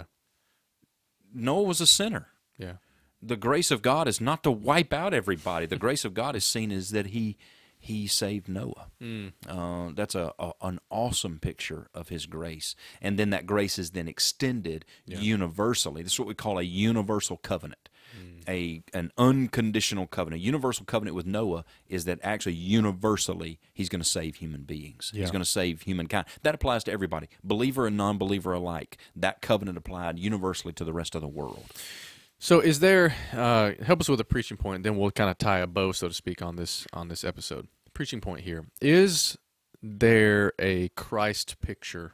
Noah was a sinner. Yeah. The grace of God is not to wipe out everybody. The grace of God is seen as that he saved Noah. That's an awesome picture of his grace. And then that grace is then extended universally. This is what we call a universal covenant, an unconditional covenant. A universal covenant with Noah is that actually universally he's going to save human beings. Yeah. He's going to save humankind. That applies to everybody, believer and non-believer alike. That covenant applied universally to the rest of the world. So is there, help us with a preaching point, then we'll kind of tie a bow, so to speak, on this episode. Preaching point here. Is there a Christ picture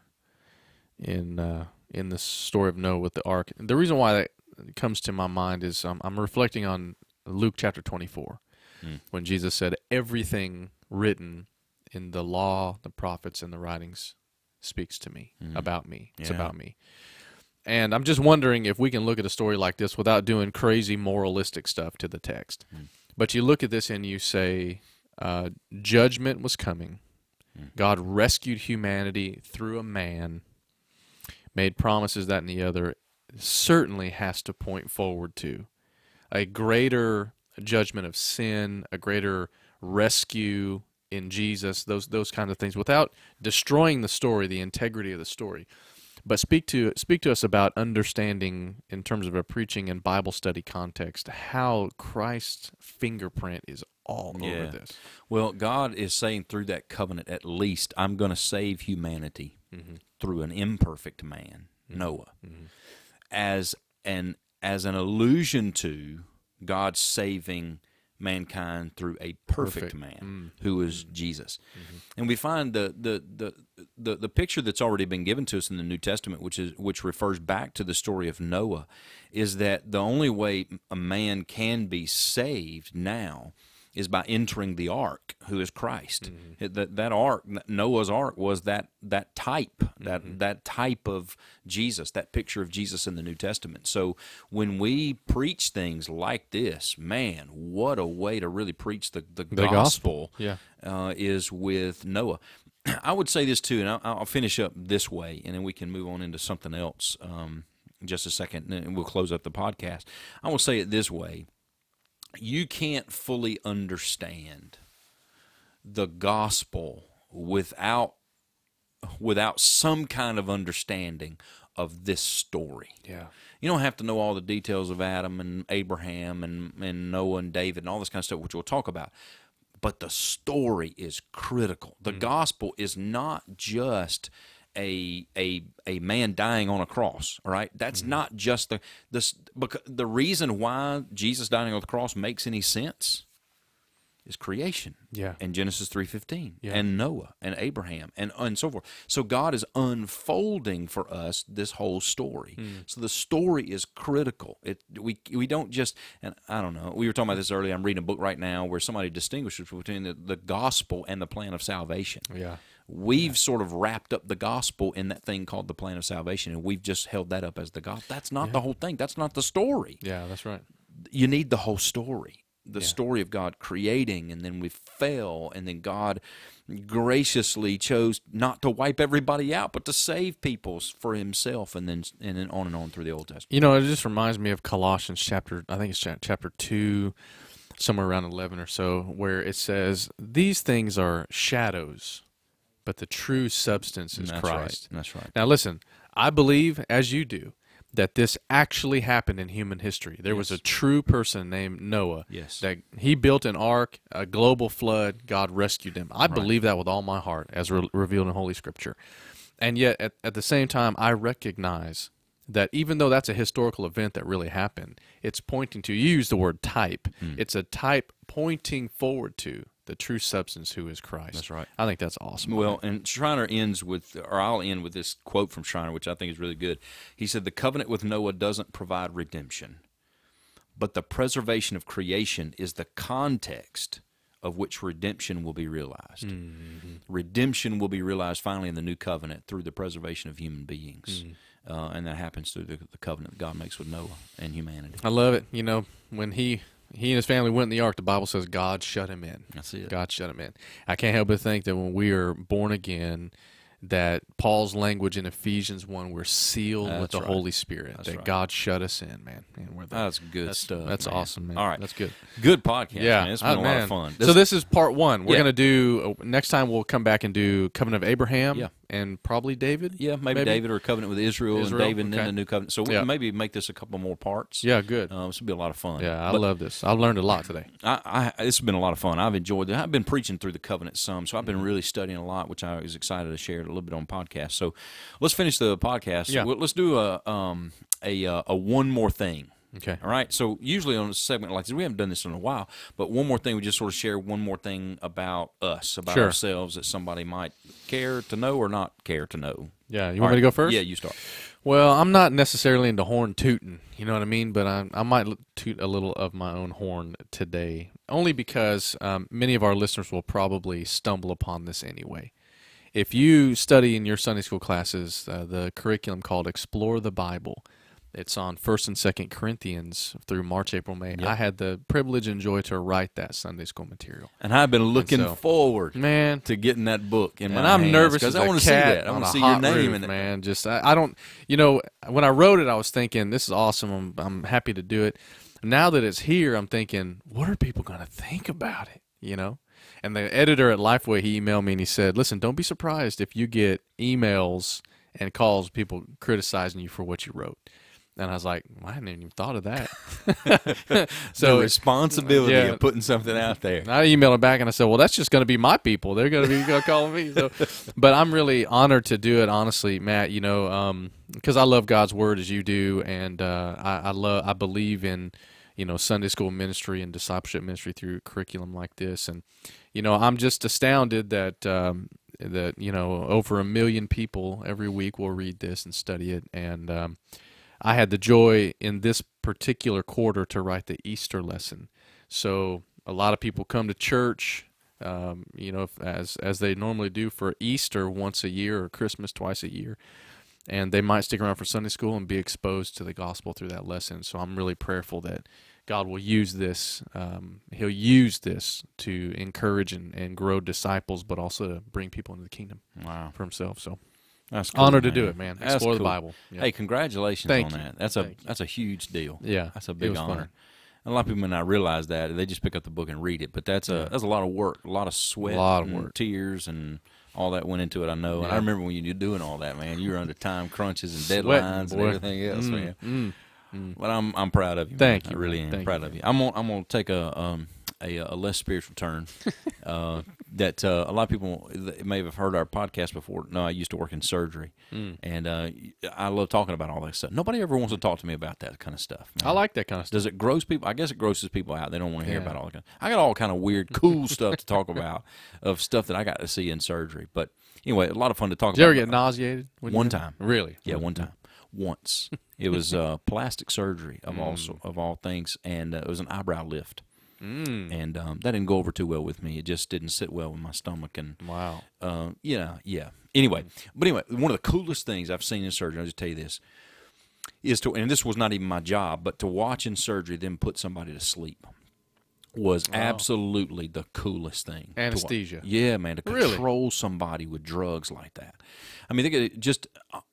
in the story of Noah with the ark? The reason why that comes to my mind is I'm reflecting on Luke chapter 24, when Jesus said, everything written in the law, the prophets, and the writings speaks to me, about me. It's about me. And I'm just wondering if we can look at a story like this without doing crazy moralistic stuff to the text. But you look at this and you say, judgment was coming. God rescued humanity through a man, made promises, that and the other. Certainly has to point forward to a greater judgment of sin, a greater rescue in Jesus, those kinds of things, without destroying the story, the integrity of the story. But speak to us about understanding, in terms of a preaching and Bible study context, how Christ's fingerprint is all over this. Well, God is saying through that covenant, at least, I'm going to save humanity through an imperfect man, Noah, as an allusion to God saving mankind through a perfect man who is Jesus. And we find the picture that's already been given to us in the New Testament, which refers back to the story of Noah, is that the only way a man can be saved now is by entering the ark, who is Christ. That ark, Noah's ark, was that type, that type of Jesus, that picture of Jesus in the New Testament. So when we preach things like this, man, what a way to really preach the gospel. Yeah. Is with Noah. I would say this too, and I'll finish up this way, and then we can move on into something else in just a second, and we'll close up the podcast. I will say it this way. You can't fully understand the gospel without some kind of understanding of this story. Yeah. You don't have to know all the details of Adam and Abraham and Noah and David and all this kind of stuff, which we'll talk about. But the story is critical. The gospel is not just a man dying on a cross, all right? That's not just the reason why Jesus dying on the cross makes any sense is creation. Yeah. And Genesis 3:15 Yeah. and Noah and Abraham and so forth. So God is unfolding for us this whole story. So the story is critical. We don't just, and I don't know, we were talking about this earlier. I'm reading a book right now where somebody distinguishes between the gospel and the plan of salvation. Yeah. We've sort of wrapped up the gospel in that thing called the plan of salvation, and we've just held that up as the gospel. That's not the whole thing. That's not the story. Yeah, that's right. You need the whole story. The story of God creating, and then we fell, and then God graciously chose not to wipe everybody out, but to save people for Himself, and then on and on through the Old Testament. You know, it just reminds me of Colossians chapter 2, somewhere around 11 or so, where it says, "These things are shadows, but the true substance is Christ." Right. That's right. Now listen, I believe, as you do, that this actually happened in human history. There was a true person named Noah. Yes. That he built an ark, a global flood, God rescued him. I believe that with all my heart, as revealed in Holy Scripture. And yet, at the same time, I recognize that even though that's a historical event that really happened, it's pointing to, you use the word type, it's a type pointing forward to the true substance, who is Christ. That's right. I think that's awesome. Well, and Schreiner ends with, or I'll end with this quote from Schreiner, which I think is really good. He said, "The covenant with Noah doesn't provide redemption, but the preservation of creation is the context of which redemption will be realized." Redemption will be realized finally in the new covenant through the preservation of human beings. And that happens through the covenant that God makes with Noah and humanity. I love it. You know, when he and his family went in the ark, the Bible says God shut him in. That's it. God shut him in. I can't help but think that when we are born again, that Paul's language in Ephesians 1, we're sealed with the Holy Spirit. That's that right. God shut us in, man. And we're there. That's good stuff. That's man. awesome, man. All right. That's good. Good podcast, Yeah. man. It's been a lot of fun. So this is part 1. We're Yeah. going to do, next time we'll come back and do Covenant of Abraham Yeah. and probably David. Yeah, maybe David, or covenant with Israel and David, and okay. then the new covenant. So we'll maybe make this a couple more parts. Yeah, good. This will be a lot of fun. Yeah, I love this. I've learned a lot today. This has been a lot of fun. I've enjoyed it. I've been preaching through the covenant some, so I've been really studying a lot, which I was excited to share a little bit on podcast. So let's finish the podcast. Yeah. Let's do a one more thing. Okay. All right. So usually on a segment like this, we haven't done this in a while, but one more thing, we just sort of share one more thing about us, about Sure. ourselves that somebody might care to know or not care to know. Yeah, you want me to go first? Yeah, you start. Well, I'm not necessarily into horn tooting, you know what I mean? But I might toot a little of my own horn today, only because many of our listeners will probably stumble upon this anyway. If you study in your Sunday school classes the curriculum called Explore the Bible, it's on 1st and 2nd Corinthians through March, April, May. Yep. I had the privilege and joy to write that Sunday school material. And I've been looking forward, man, to getting that book in my and I'm hands, nervous because as I a want to see cat that. I on want a to see your hot name roof, in it. man. Just I don't, you know, when I wrote it, I was thinking this is awesome. I'm happy to do it. Now that it's here, I'm thinking, what are people going to think about it? You know. And the editor at Lifeway, he emailed me and he said, "Listen, don't be surprised if you get emails and calls, people criticizing you for what you wrote." And I was like, well, I hadn't even thought of that. So the responsibility yeah. of putting something out there. And I emailed him back and I said, well, that's just going to be my people. They're going to be calling me. So, but I'm really honored to do it, honestly, Matt, because I love God's word as you do. And I believe in, Sunday school ministry and discipleship ministry through curriculum like this. And, I'm just astounded that, over 1 million people every week will read this and study it. And I had the joy in this particular quarter to write the Easter lesson. So a lot of people come to church, as they normally do for Easter once a year or Christmas twice a year. And they might stick around for Sunday school and be exposed to the gospel through that lesson. So I'm really prayerful that God will use this. He'll use this to encourage and grow disciples, but also to bring people into the kingdom for himself. So that's cool, honored to do it, man. Explore the Bible. Yeah. Hey, congratulations on that. That's a huge deal. Yeah, that's a big honor. A lot of people may not realize that. They just pick up the book and read it, but that's a lot of work, a lot of sweat, tears, and all that went into it. I know, and I remember when you were doing all that, man. You were under time crunches and deadlines and everything else, man. But I'm proud of you. Thank man. you. I really am proud of you. I'm gonna take a less spiritual turn. That a lot of people may have heard our podcast before. No, I used to work in surgery, and I love talking about all that stuff. Nobody ever wants to talk to me about that kind of stuff. Man. I like that kind of stuff. Does it gross people? I guess it grosses people out. They don't want to hear about all that. I got all kind of weird, cool stuff to talk about of stuff that I got to see in surgery. But anyway, a lot of fun to talk about. Did you ever get nauseated? One time. Really? Yeah, one time. Once. It was plastic surgery of all things, and it was an eyebrow lift. And that didn't go over too well with me. It just didn't sit well with my stomach. And wow. Yeah. Anyway, one of the coolest things I've seen in surgery, I'll just tell you this, is and this was not even my job, but to watch in surgery them put somebody to sleep was absolutely the coolest thing. Anesthesia. Yeah, man, to control somebody with drugs like that. I mean, they could just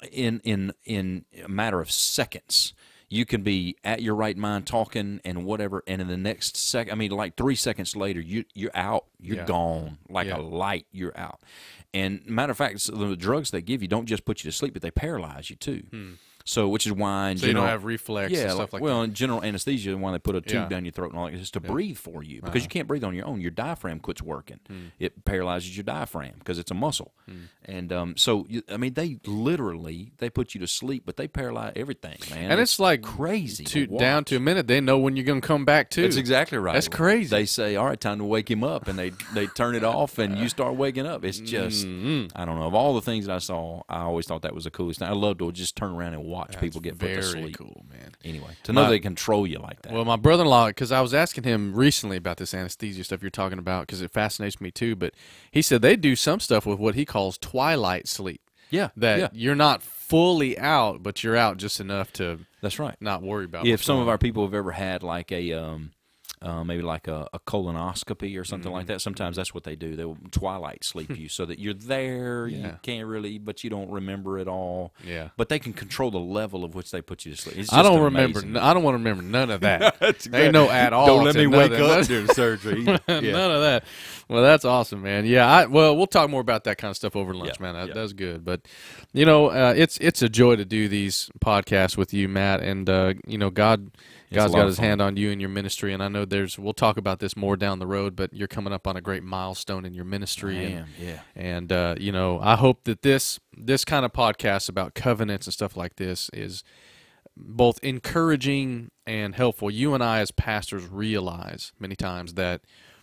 in a matter of seconds. You can be at your right mind talking and whatever, and in the next second, I mean, like 3 seconds later, you're out. You're gone. Like a light, you're out. And matter of fact, the drugs they give you don't just put you to sleep, but they paralyze you too. So, which is why in you don't have reflex and stuff like that. Well, in general anesthesia, when they put a tube down your throat and all that, it's to breathe for you because you can't breathe on your own. Your diaphragm quits working. It paralyzes your diaphragm because it's a muscle. And they literally, they put you to sleep, but they paralyze everything, man. And it's like crazy. Down to a minute, they know when you're going to come back too. That's exactly right. That's crazy. They say, all right, time to wake him up, and they turn it off, and you start waking up. It's just, I don't know. Of all the things that I saw, I always thought that was the coolest thing. I love to just turn around and watch people get put to sleep. Very cool, man. Anyway, to know they control you like that. Well, my brother-in-law, because I was asking him recently about this anesthesia stuff you're talking about, because it fascinates me too, but he said they do some stuff with what he calls twilight sleep. Yeah. That you're not fully out, but you're out just enough to That's right. not worry about If some of our people have ever had like a maybe like a colonoscopy or something like that. Sometimes that's what they do. They will twilight sleep you so that you're there. You can't really, but you don't remember it all. Yeah. But they can control the level of which they put you to sleep. It's just I don't amazing. remember. I don't want to remember none of that. Ain't no at all. Don't let me wake up during surgery. None of that. Well, that's awesome, man. Yeah. We'll talk more about that kind of stuff over lunch, man. That's good. But it's a joy to do these podcasts with you, Matt, and God's got his hand on you and your ministry, and I know we'll talk about this more down the road, but you're coming up on a great milestone in your ministry. I am, yeah. And, I hope that this kind of podcast about covenants and stuff like this is both encouraging and helpful. You and I as pastors realize many times that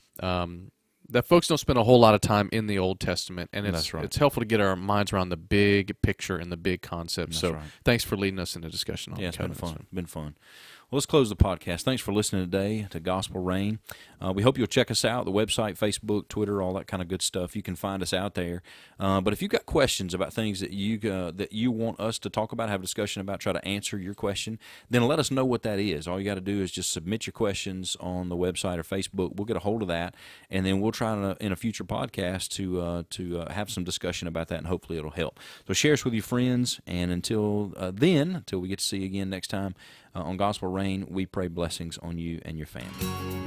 folks don't spend a whole lot of time in the Old Testament, and it's helpful to get our minds around the big picture and the big concepts. Thanks for leading us in a discussion on covenants. It's been fun. Well, let's close the podcast. Thanks for listening today to Gospel Rain. We hope you'll check us out, the website, Facebook, Twitter, all that kind of good stuff. You can find us out there. But if you've got questions about things that you want us to talk about, have a discussion about, try to answer your question, then let us know what that is. All you got to do is just submit your questions on the website or Facebook. We'll get a hold of that, and then we'll try in a future podcast to have some discussion about that, and hopefully it'll help. So share us with your friends, and until we get to see you again next time, on Gospel Rain, we pray blessings on you and your family.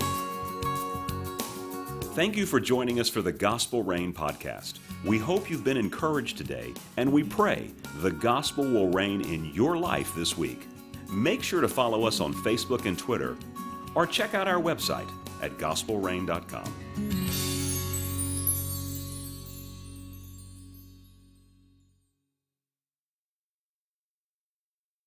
Thank you for joining us for the Gospel Rain podcast. We hope you've been encouraged today, and we pray the gospel will reign in your life this week. Make sure to follow us on Facebook and Twitter, or check out our website at gospelrain.com.